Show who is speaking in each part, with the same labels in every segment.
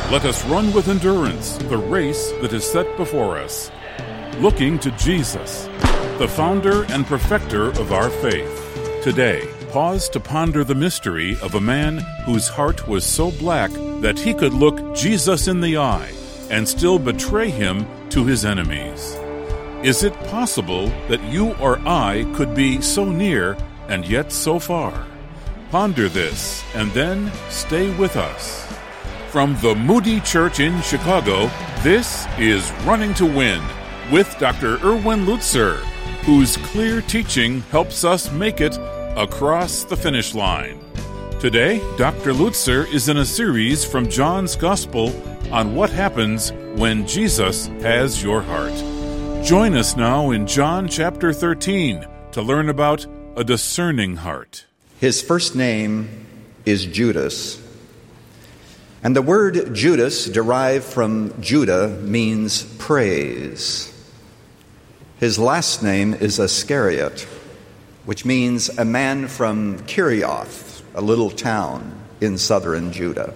Speaker 1: Let us run with endurance the race that is set before us, looking to Jesus, the founder and perfecter of our faith. Today, pause to ponder the mystery of a man whose heart was so black that he could look Jesus in the eye and still betray him to his enemies. Is it possible that you or I could be so near and yet so far? Ponder this and then stay with us. From the Moody Church in Chicago, this is Running to Win with Dr. Erwin Lutzer, whose clear teaching helps us make it across the finish line. Today, Dr. Lutzer is in a series from John's Gospel on what happens when Jesus has your heart. Join us now in John chapter 13 to learn about a discerning heart.
Speaker 2: His first name is Judas. And the word Judas, derived from Judah, means praise. His last name is Iscariot, which means a man from Kirioth, a little town in southern Judah.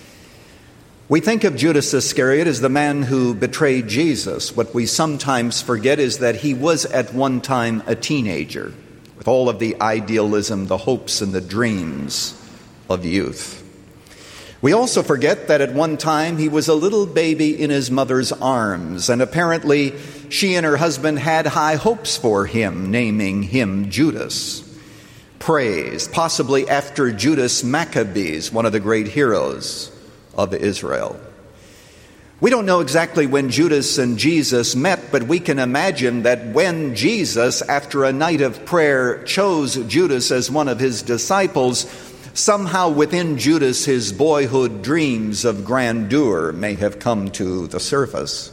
Speaker 2: We think of Judas Iscariot as the man who betrayed Jesus. What we sometimes forget is that he was at one time a teenager, with all of the idealism, the hopes, and the dreams of youth. We also forget that at one time he was a little baby in his mother's arms, and apparently she and her husband had high hopes for him, naming him Judas. Praise, possibly after Judas Maccabees, one of the great heroes of Israel. We don't know exactly when Judas and Jesus met, but we can imagine that when Jesus, after a night of prayer, chose Judas as one of his disciples, somehow within Judas his boyhood dreams of grandeur may have come to the surface.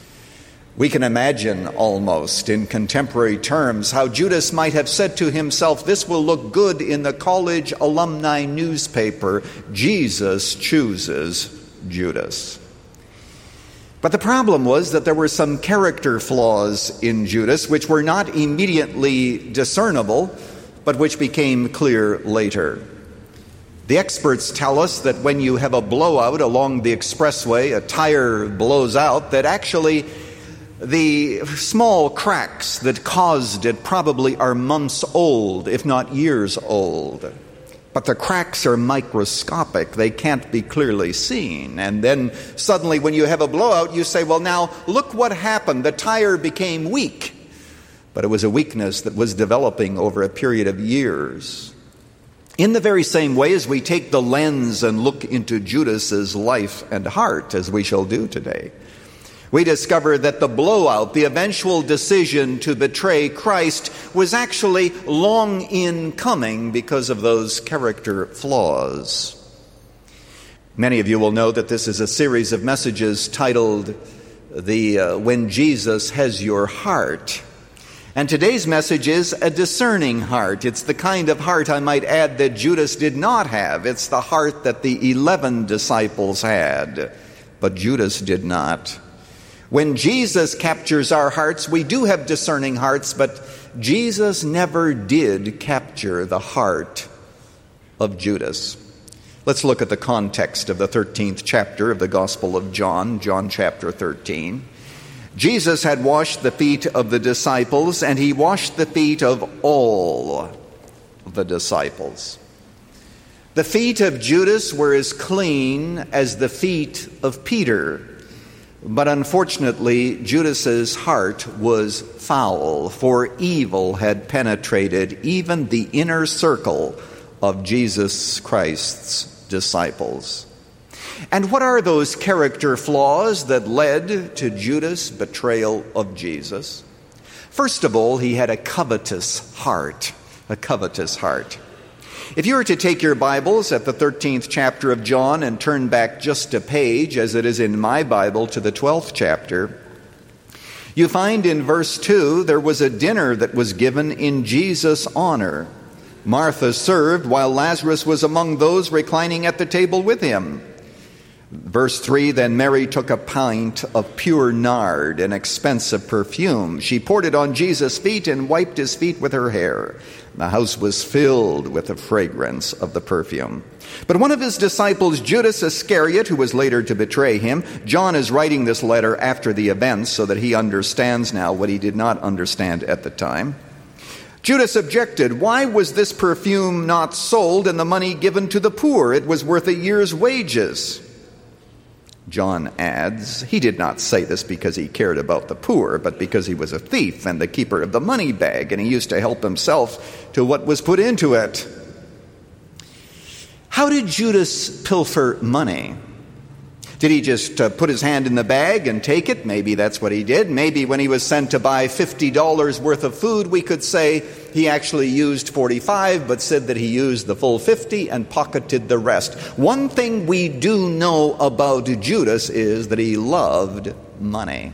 Speaker 2: We can imagine almost in contemporary terms how Judas might have said to himself, "This will look good in the college alumni newspaper. Jesus chooses Judas." But the problem was that there were some character flaws in Judas which were not immediately discernible, but which became clear later. The experts tell us that when you have a blowout along the expressway, a tire blows out, that actually the small cracks that caused it probably are months old, if not years old. But the cracks are microscopic. They can't be clearly seen. And then suddenly when you have a blowout, you say, well, now look what happened. The tire became weak. But it was a weakness that was developing over a period of years. In the very same way as we take the lens and look into Judas's life and heart, as we shall do today, we discover that the blowout, the eventual decision to betray Christ, was actually long in coming because of those character flaws. Many of you will know that this is a series of messages titled When Jesus Has Your Heart. And today's message is a discerning heart. It's the kind of heart, I might add, that Judas did not have. It's the heart that the 11 disciples had, but Judas did not. When Jesus captures our hearts, we do have discerning hearts, but Jesus never did capture the heart of Judas. Let's look at the context of the 13th chapter of the Gospel of John, John chapter 13. Jesus had washed the feet of the disciples, and he washed the feet of all the disciples. The feet of Judas were as clean as the feet of Peter, but unfortunately, Judas's heart was foul, for evil had penetrated even the inner circle of Jesus Christ's disciples. And what are those character flaws that led to Judas' betrayal of Jesus? First of all, he had a covetous heart, a covetous heart. If you were to take your Bibles at the 13th chapter of John and turn back just a page, as it is in my Bible, to the 12th chapter, you find in verse 2, there was a dinner that was given in Jesus' honor. Martha served while Lazarus was among those reclining at the table with him. Verse 3, then Mary took a pint of pure nard, an expensive perfume. She poured it on Jesus' feet and wiped his feet with her hair. The house was filled with the fragrance of the perfume. But one of his disciples, Judas Iscariot, who was later to betray him, John is writing this letter after the events so that he understands now what he did not understand at the time. Judas objected, why was this perfume not sold and the money given to the poor? It was worth a year's wages. John adds, he did not say this because he cared about the poor, but because he was a thief and the keeper of the money bag, and he used to help himself to what was put into it. How did Judas pilfer money? Did he just put his hand in the bag and take it? Maybe that's what he did. Maybe when he was sent to buy $50 worth of food, we could say he actually used $45, but said that he used the full $50 and pocketed the rest. One thing we do know about Judas is that he loved money.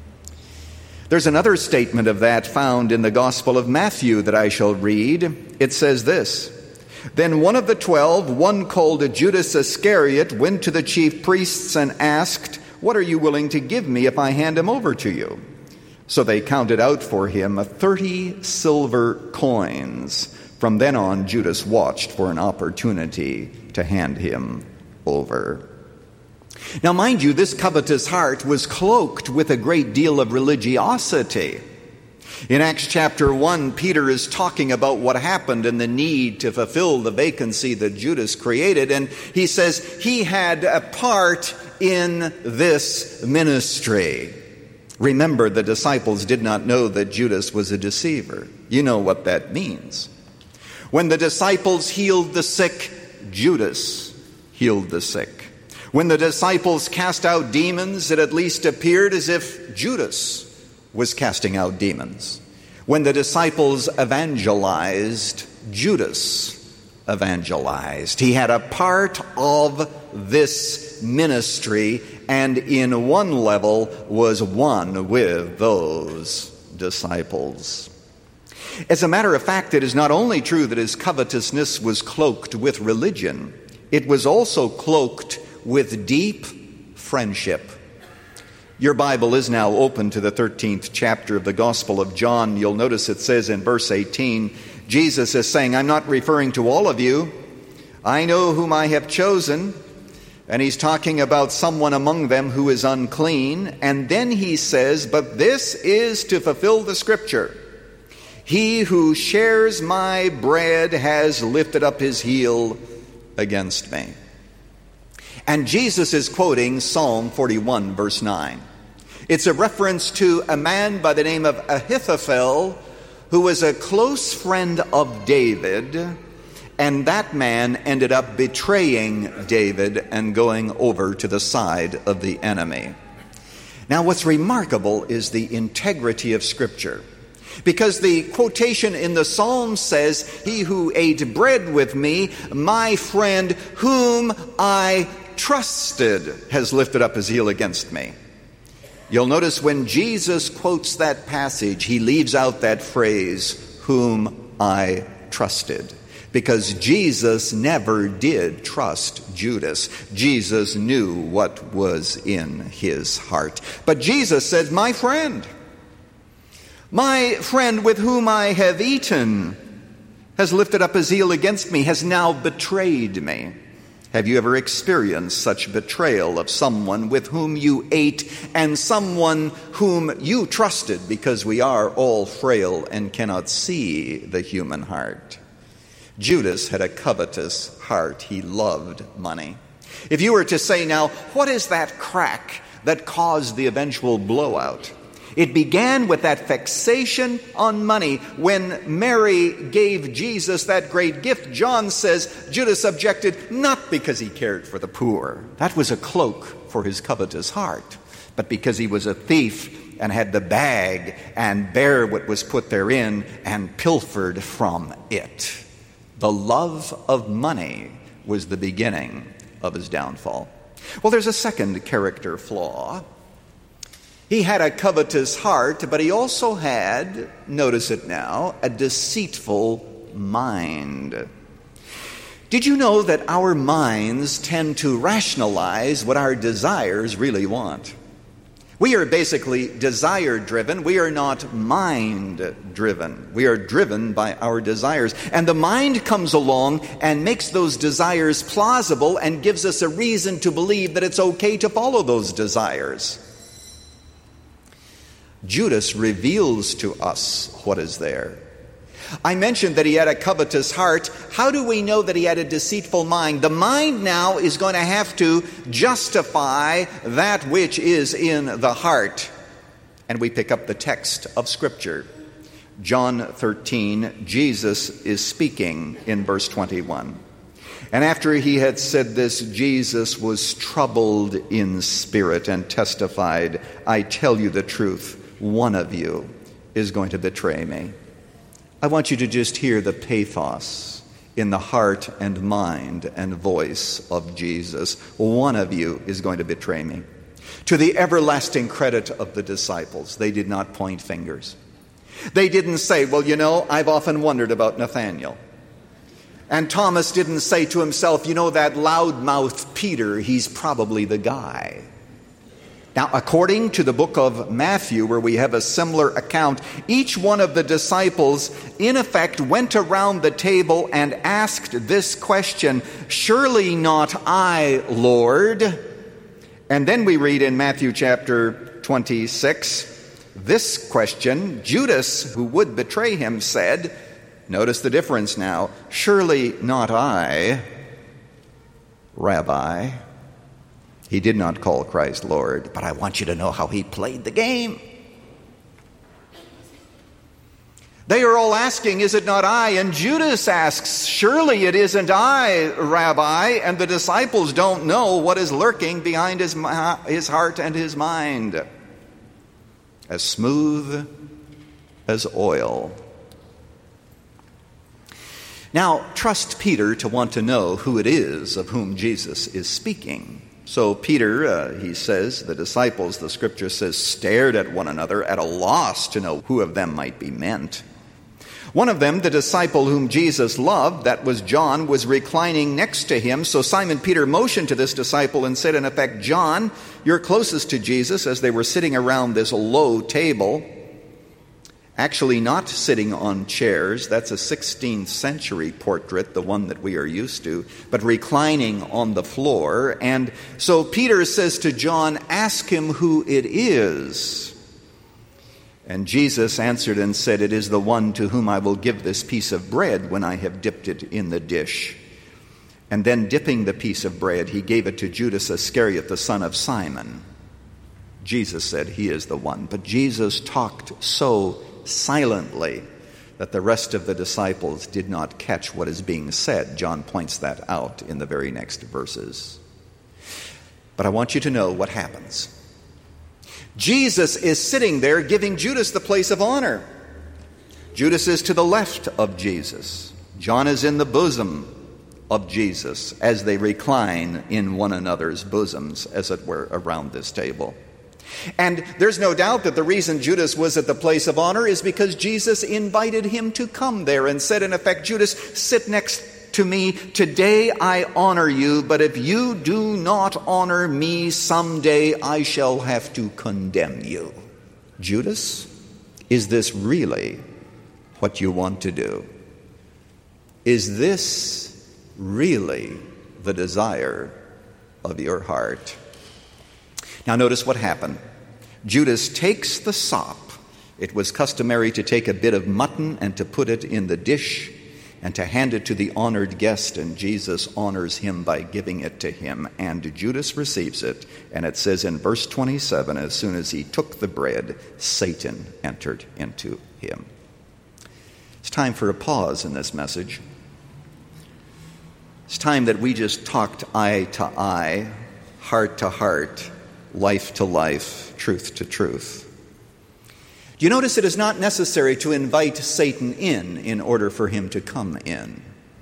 Speaker 2: There's another statement of that found in the Gospel of Matthew that I shall read. It says this, then one of the 12, one called Judas Iscariot, went to the chief priests and asked, what are you willing to give me if I hand him over to you? So they counted out for him 30 silver coins. From then on, Judas watched for an opportunity to hand him over. Now, mind you, this covetous heart was cloaked with a great deal of religiosity. In Acts chapter 1, Peter is talking about what happened and the need to fulfill the vacancy that Judas created. And he says he had a part in this ministry. Remember, the disciples did not know that Judas was a deceiver. You know what that means. When the disciples healed the sick, Judas healed the sick. When the disciples cast out demons, it at least appeared as if Judas was casting out demons. When the disciples evangelized, Judas evangelized. He had a part of this ministry, and in one level was one with those disciples. As a matter of fact, it is not only true that his covetousness was cloaked with religion, it was also cloaked with deep friendship. Your Bible is now open to the 13th chapter of the Gospel of John. You'll notice it says in verse 18, Jesus is saying, I'm not referring to all of you. I know whom I have chosen. And he's talking about someone among them who is unclean. And then he says, but this is to fulfill the scripture. He who shares my bread has lifted up his heel against me. And Jesus is quoting Psalm 41, verse 9. It's a reference to a man by the name of Ahithophel, who was a close friend of David, and that man ended up betraying David and going over to the side of the enemy. Now, what's remarkable is the integrity of Scripture, because the quotation in the Psalm says, he who ate bread with me, my friend whom I trusted, has lifted up his heel against me. You'll notice when Jesus quotes that passage, he leaves out that phrase, whom I trusted, because Jesus never did trust Judas. Jesus knew what was in his heart. But Jesus said, my friend with whom I have eaten has lifted up his heel against me, has now betrayed me. Have you ever experienced such betrayal of someone with whom you ate and someone whom you trusted? Because we are all frail and cannot see the human heart. Judas had a covetous heart. He loved money. If you were to say now, what is that crack that caused the eventual blowout? It began with that fixation on money. When Mary gave Jesus that great gift, John says Judas objected not because he cared for the poor. That was a cloak for his covetous heart, but because he was a thief and had the bag and bare what was put therein and pilfered from it. The love of money was the beginning of his downfall. Well, there's a second character flaw. He had a covetous heart, but he also had, notice it now, a deceitful mind. Did you know that our minds tend to rationalize what our desires really want? We are basically desire-driven. We are not mind-driven. We are driven by our desires. And the mind comes along and makes those desires plausible and gives us a reason to believe that it's okay to follow those desires. Judas reveals to us what is there. I mentioned that he had a covetous heart. How do we know that he had a deceitful mind? The mind now is going to have to justify that which is in the heart. And we pick up the text of Scripture. John 13, Jesus is speaking in verse 21. And after he had said this, Jesus was troubled in spirit and testified, I tell you the truth, one of you is going to betray me. I want you to just hear the pathos in the heart and mind and voice of Jesus. One of you is going to betray me. To the everlasting credit of the disciples, they did not point fingers. They didn't say, well, you know, I've often wondered about Nathaniel. And Thomas didn't say to himself, you know, that loudmouth Peter, he's probably the guy. Now, according to the book of Matthew, where we have a similar account, each one of the disciples, in effect, went around the table and asked this question, surely not I, Lord. And then we read in Matthew chapter 26, this question, Judas, who would betray him, said, notice the difference now, surely not I, Rabbi. He did not call Christ Lord, but I want you to know how he played the game. They are all asking, is it not I? And Judas asks, surely it isn't I, Rabbi. And the disciples don't know what is lurking behind his heart and his mind. As smooth as oil. Now, trust Peter to want to know who it is of whom Jesus is speaking. So Peter, he says, the disciples, the Scripture says, stared at one another at a loss to know who of them might be meant. One of them, the disciple whom Jesus loved, that was John, was reclining next to him. So Simon Peter motioned to this disciple and said, in effect, John, you're closest to Jesus, as they were sitting around this low table. Actually not sitting on chairs, that's a 16th century portrait, the one that we are used to, but reclining on the floor. And so Peter says to John, ask him who it is. And Jesus answered and said, it is the one to whom I will give this piece of bread when I have dipped it in the dish. And then dipping the piece of bread, he gave it to Judas Iscariot, the son of Simon. Jesus said, he is the one. But Jesus talked so silently that the rest of the disciples did not catch what is being said. John points that out in the very next verses. But I want you to know what happens. Jesus is sitting there giving Judas the place of honor. Judas is to the left of Jesus. John is in the bosom of Jesus as they recline in one another's bosoms, as it were, around this table. And there's no doubt that the reason Judas was at the place of honor is because Jesus invited him to come there and said, in effect, Judas, sit next to me. Today I honor you, but if you do not honor me, someday I shall have to condemn you. Judas, is this really what you want to do? Is this really the desire of your heart? Now notice what happened. Judas takes the sop. It was customary to take a bit of mutton and to put it in the dish and to hand it to the honored guest, and Jesus honors him by giving it to him. And Judas receives it, and it says in verse 27, as soon as he took the bread, Satan entered into him. It's time for a pause in this message. It's time that we just talked eye to eye, heart to heart, life to life, truth to truth. Do you notice it is not necessary to invite Satan in order for him to come in?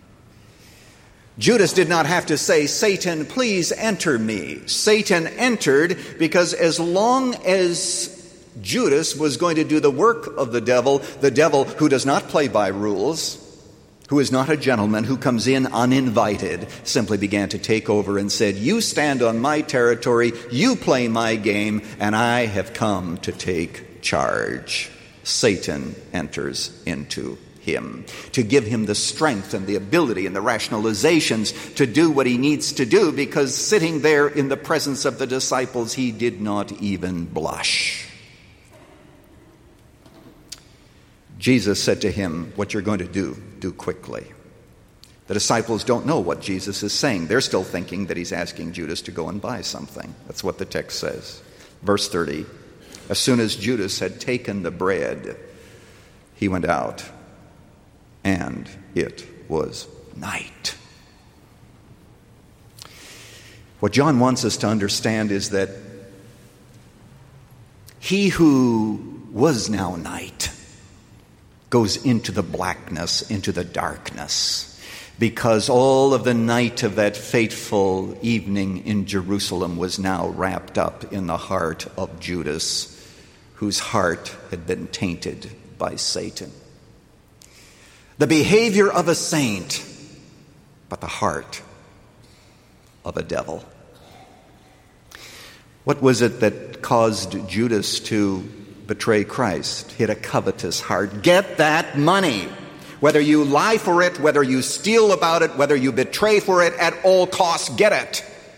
Speaker 2: Judas did not have to say, Satan, please enter me. Satan entered because as long as Judas was going to do the work of the devil who does not play by rules, who is not a gentleman, who comes in uninvited, simply began to take over and said, "You stand on my territory, you play my game, and I have come to take charge." Satan enters into him to give him the strength and the ability and the rationalizations to do what he needs to do, because sitting there in the presence of the disciples, he did not even blush. Jesus said to him, "What you're going to do quickly." The disciples don't know what Jesus is saying. They're still thinking that he's asking Judas to go and buy something. That's what the text says. Verse 30, as soon as Judas had taken the bread, he went out, and it was night. What John wants us to understand is that he who was now night goes into the blackness, into the darkness, because all of the night of that fateful evening in Jerusalem was now wrapped up in the heart of Judas, whose heart had been tainted by Satan. The behavior of a saint, but the heart of a devil. What was it that caused Judas to betray Christ? He had a covetous heart. Get that money. Whether you lie for it, whether you steal about it, whether you betray for it, at all costs, get it.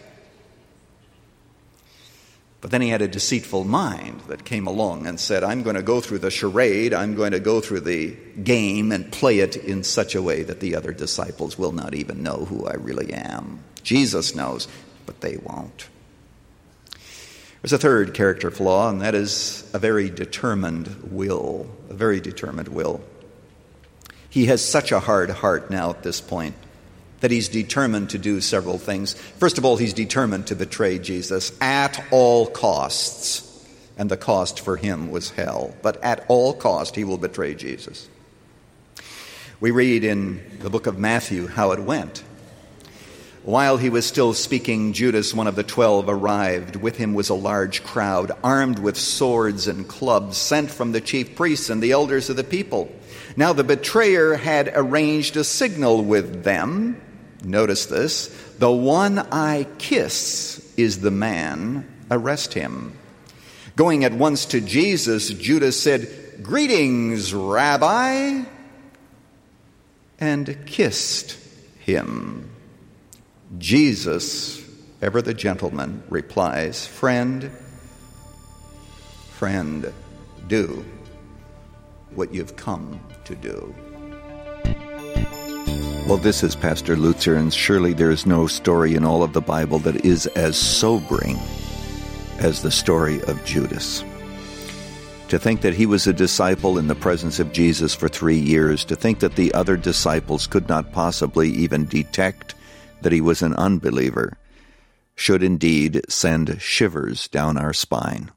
Speaker 2: But then he had a deceitful mind that came along and said, I'm going to go through the charade, I'm going to go through the game and play it in such a way that the other disciples will not even know who I really am. Jesus knows, but they won't. There's a third character flaw, and that is a very determined will. A very determined will. He has such a hard heart now at this point that he's determined to do several things. First of all, he's determined to betray Jesus at all costs. And the cost for him was hell. But at all cost, he will betray Jesus. We read in the book of Matthew how it went. While he was still speaking, Judas, one of the 12, arrived. With him was a large crowd, armed with swords and clubs, sent from the chief priests and the elders of the people. Now the betrayer had arranged a signal with them. Notice this. The one I kiss is the man. Arrest him. Going at once to Jesus, Judas said, Greetings, Rabbi, and kissed him. Jesus, ever the gentleman, replies, Friend, do what you've come to do. Well, this is Pastor Lutzer, and surely there is no story in all of the Bible that is as sobering as the story of Judas. To think that he was a disciple in the presence of Jesus for 3 years, to think that the other disciples could not possibly even detect that he was an unbeliever, should indeed send shivers down our spine.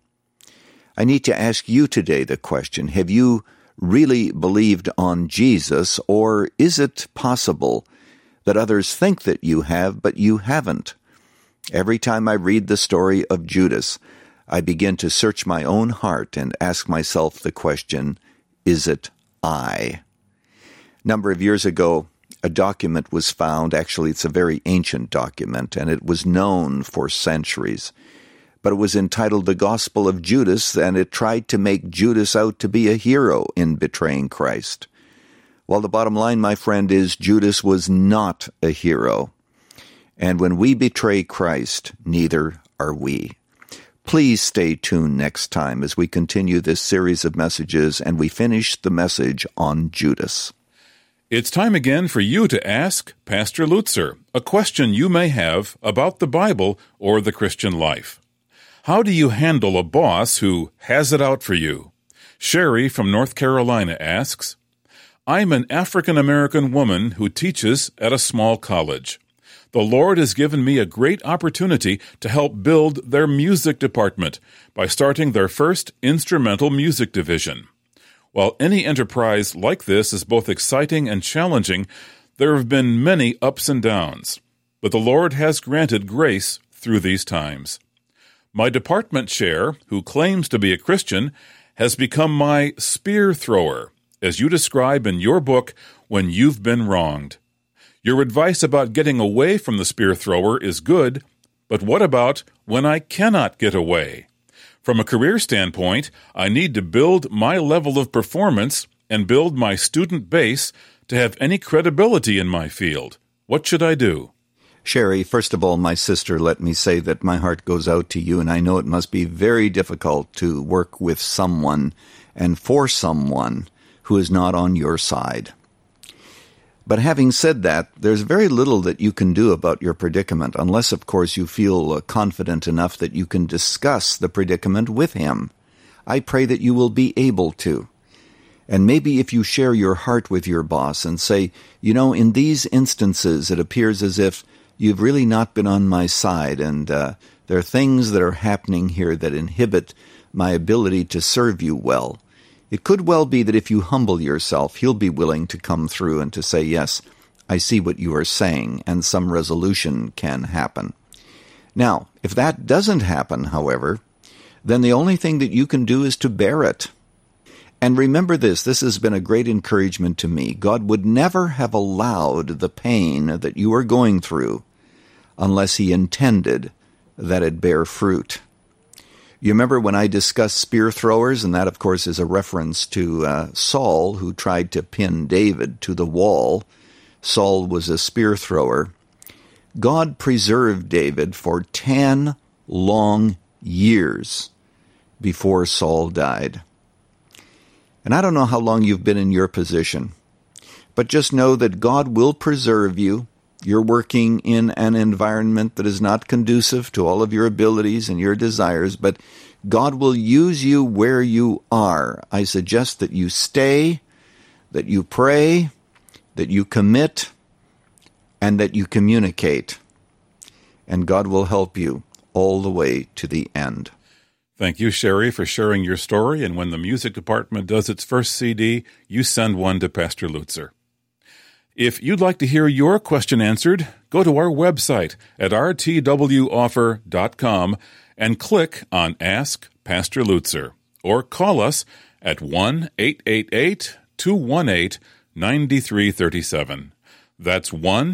Speaker 2: I need to ask you today the question, have you really believed on Jesus, or is it possible that others think that you have, but you haven't? Every time I read the story of Judas, I begin to search my own heart and ask myself the question, is it I? A number of years ago, a document was found. Actually, it's a very ancient document, and it was known for centuries. But it was entitled The Gospel of Judas, and it tried to make Judas out to be a hero in betraying Christ. Well, the bottom line, my friend, is Judas was not a hero. And when we betray Christ, neither are we. Please stay tuned next time as we continue this series of messages and we finish the message on Judas.
Speaker 1: It's time again for you to ask Pastor Lutzer a question you may have about the Bible or the Christian life. How do you handle a boss who has it out for you? Sherry from North Carolina asks, I'm an African-American woman who teaches at a small college. The Lord has given me a great opportunity to help build their music department by starting their first instrumental music division. While any enterprise like this is both exciting and challenging, there have been many ups and downs, but the Lord has granted grace through these times. My department chair, who claims to be a Christian, has become my spear thrower, as you describe in your book, when you've been wronged. Your advice about getting away from the spear thrower is good, but what about when I cannot get away? From a career standpoint, I need to build my level of performance and build my student base to have any credibility in my field. What should I do?
Speaker 2: Sherry, first of all, my sister, let me say that my heart goes out to you, and I know it must be very difficult to work with someone and for someone who is not on your side. But having said that, there's very little that you can do about your predicament, unless, of course, you feel confident enough that you can discuss the predicament with him. I pray that you will be able to. And maybe if you share your heart with your boss and say, you know, in these instances, it appears as if you've really not been on my side, and there are things that are happening here that inhibit my ability to serve you well. It could well be that if you humble yourself, he'll be willing to come through and to say, yes, I see what you are saying, and some resolution can happen. Now, if that doesn't happen, however, then the only thing that you can do is to bear it. And remember this has been a great encouragement to me. God would never have allowed the pain that you are going through unless he intended that it bear fruit. You remember when I discussed spear throwers, and that, of course, is a reference to Saul, who tried to pin David to the wall. Saul was a spear thrower. God preserved David for 10 long years before Saul died. And I don't know how long you've been in your position, but just know that God will preserve you. You're working in an environment that is not conducive to all of your abilities and your desires, but God will use you where you are. I suggest that you stay, that you pray, that you commit, and that you communicate. And God will help you all the way to the end.
Speaker 1: Thank you, Sherry, for sharing your story. And when the music department does its first CD, you send one to Pastor Lutzer. If you'd like to hear your question answered, go to our website at rtwoffer.com and click on Ask Pastor Lutzer, or call us at 1-888-218-9337. That's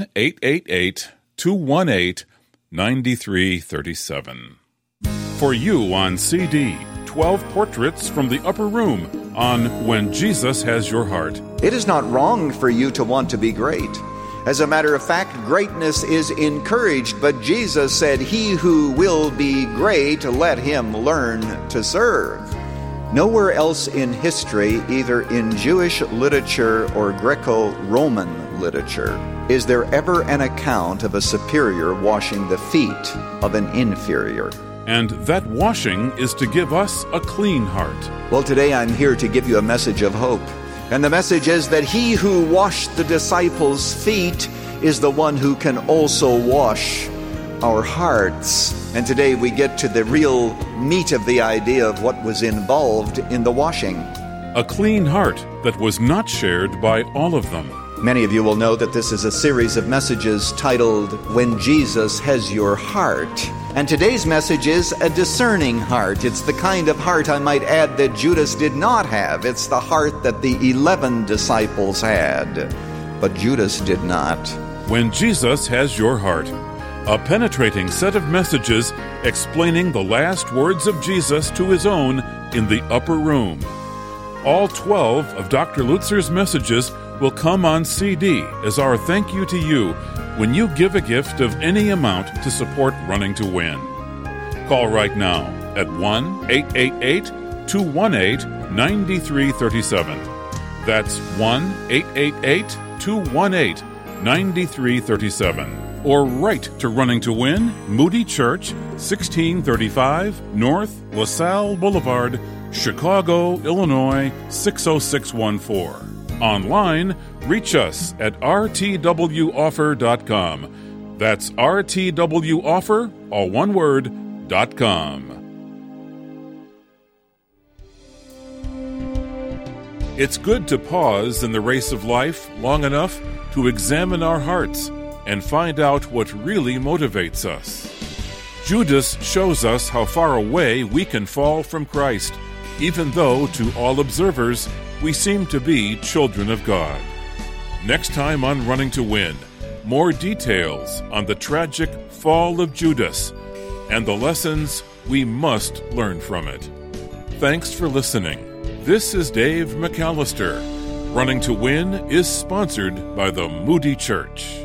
Speaker 1: 1-888-218-9337. For you on CD, 12 portraits from the upper room on When Jesus Has Your Heart.
Speaker 2: It is not wrong for you to want to be great. As a matter of fact, greatness is encouraged, but Jesus said, "He who will be great, let him learn to serve." Nowhere else in history, either in Jewish literature or Greco-Roman literature, is there ever an account of a superior washing the feet of an inferior.
Speaker 1: And that washing is to give us a clean heart.
Speaker 2: Well, today I'm here to give you a message of hope. And the message is that he who washed the disciples' feet is the one who can also wash our hearts. And today we get to the real meat of the idea of what was involved in the washing.
Speaker 1: A clean heart that was not shared by all of them.
Speaker 2: Many of you will know that this is a series of messages titled, When Jesus Has Your Heart. And today's message is a discerning heart. It's the kind of heart, I might add, that Judas did not have. It's the heart that the 11 disciples had, but Judas did not.
Speaker 1: When Jesus Has Your Heart, a penetrating set of messages explaining the last words of Jesus to his own in the upper room. All 12 of Dr. Lutzer's messages will come on CD as our thank you to you when you give a gift of any amount to support Running to Win. Call right now at 1-888-218-9337. That's 1-888-218-9337. Or write to Running to Win, Moody Church, 1635 North LaSalle Boulevard, Chicago, Illinois, 60614. Online, reach us at rtwoffer.com. That's rtwoffer, all one word, .com. It's good to pause in the race of life long enough to examine our hearts and find out what really motivates us. Judas shows us how far away we can fall from Christ, even though to all observers we seem to be children of God. Next time on Running to Win, more details on the tragic fall of Judas and the lessons we must learn from it. Thanks for listening. This is Dave McAllister. Running to Win is sponsored by the Moody Church.